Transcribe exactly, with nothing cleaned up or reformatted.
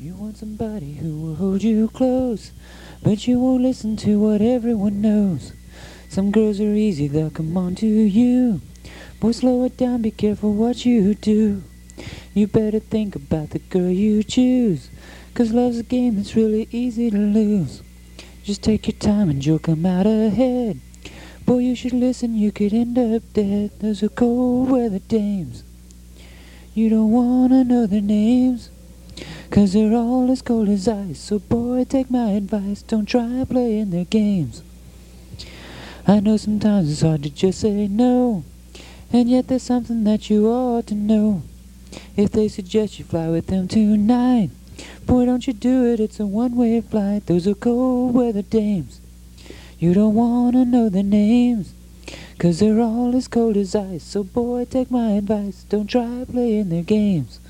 You want somebody who will hold you close, but you won't listen to what everyone knows. Some girls are easy, they'll come on to you. Boy, slow it down, be careful what you do. You better think about the girl you choose, 'cause love's a game that's really easy to lose. Just take your time and you'll come out ahead. Boy, you should listen, you could end up dead. Those are cold weather dames. You don't wanna know their names, 'cause they're all as cold as ice. So boy, take my advice, don't try playing their games. I know sometimes it's hard to just say no, and yet there's something that you ought to know. If they suggest you fly with them tonight, boy, don't you do it, it's a one-way flight. Those are cold weather dames. You don't wanna know their names, 'cause they're all as cold as ice. So boy, take my advice, don't try playing their games.